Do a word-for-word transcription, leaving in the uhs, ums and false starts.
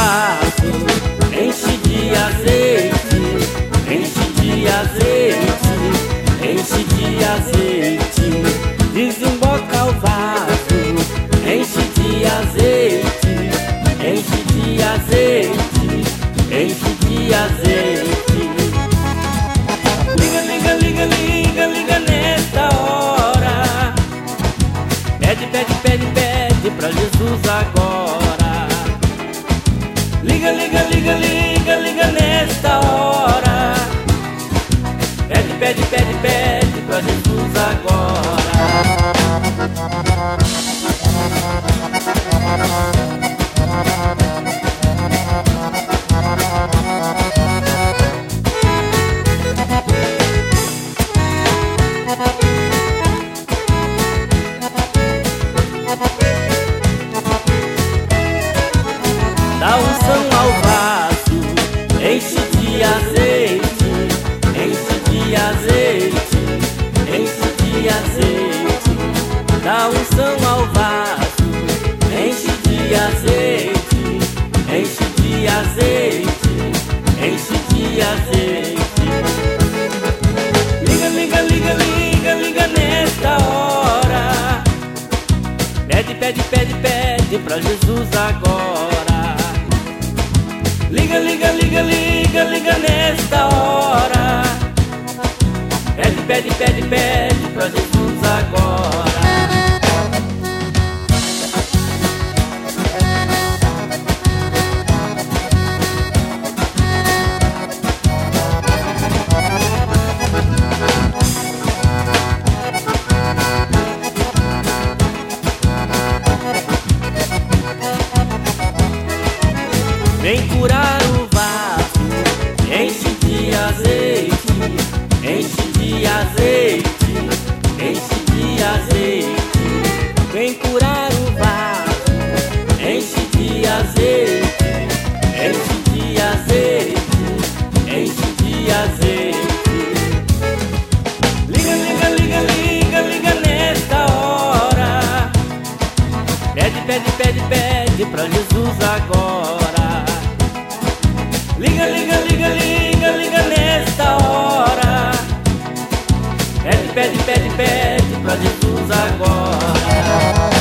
vaso, enche de azeite, enche de azeite, enche de azeite. Desemboca o vaso, enche de azeite, enche de azeite, enche de azeite. Liga, liga, liga, liga, liga nesta hora. Pede, pede, pede, pede pra Jesus agora. Liga, liga, liga, liga, liga nesta hora. Pede, pede, pede, pede pra Jesus agora. Dá unção ao vaso, enche de azeite, enche de azeite, enche de azeite. Dá unção ao vaso, enche de azeite, enche de azeite, enche de azeite. Liga, liga, liga, liga, liga nesta hora. Pede, pede, pede, pede pra Jesus agora. Liga, liga, liga, liga, liga nesta hora. Pede, pede, pede, pede pra Jesus agora. Vem curar o vaso, enche de azeite, enche de azeite, enche de azeite. Vem curar o vaso, enche de azeite, enche de azeite, enche de azeite. Liga, liga, liga, liga, liga nesta hora. Pede, pede, pede, pede pra Jesus agora. Liga, liga, liga, liga, liga nesta hora. Pede, pede, pede, pede pra Jesus agora.